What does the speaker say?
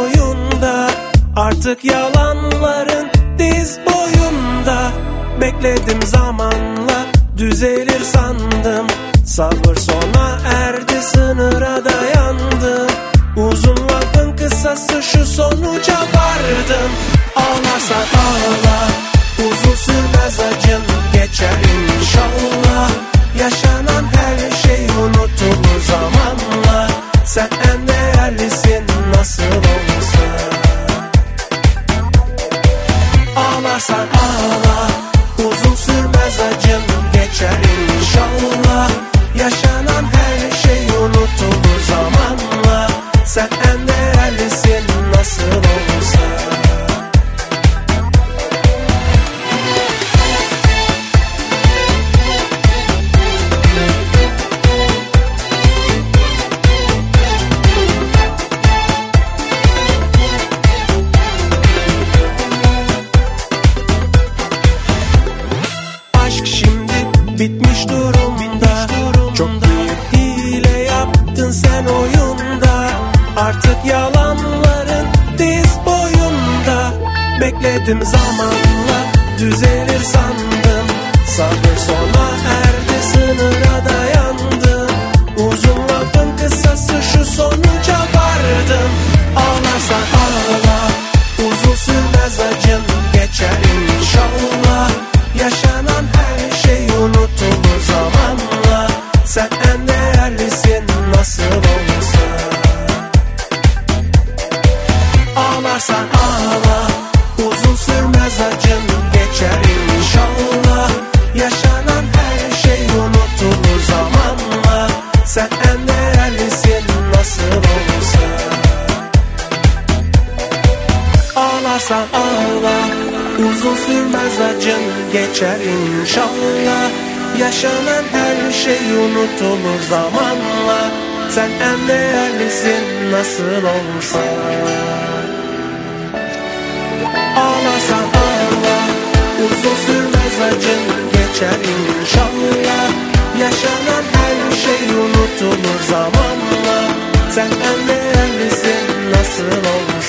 oyunda, artık yalanların diz boyunda. Bekledim zamanla düzelir sandım, sabır sona erdi sınıra dayandım. Uzun lafın kısası şu sonuca vardım. Ağlarsan ağla, uzun sürmez acın, geçer inşallah. Yaşanan her şey unutulur zamanla. Sen en değerlisin nasıl olsa. Ağlarsan ağla, uzun sürmez acın, geçer inşallah. Yaşanan her şey unutulur zamanla. Sen en değerlisin nasıl olsa. Aşk şimdi bitmiş durumda, çok büyük hile yaptın sen oyunda. Artık yalanların diz boyunda. Bekledim zamanla düzelir sandım, sabır sona erdi sınıra dayandım. Uzun lafın kısası şu sonuca vardım. Ağlarsan ağla, uzun sürmez acın, geçer inşallah. Yaşanan her şey unutulur zamanla. Sen en değerlisin nasıl olsa. Ağlarsan ağla, uzun sürmez acın, geçer inşallah. Yaşanan her şey unutulur zamanla. Sen en değerlisin nasıl olsa. Ağlarsan ağla, uzun sürmez acın, geçer inşallah. Yaşanan her şey unutulur zamanla. Sen en değerlisin nasıl olsa. Ağlarsan ağla, uzun sürmez acın, geçer inşallah. Yaşanan her şey unutulur zamanla. Sen en değerlisin nasıl olsa.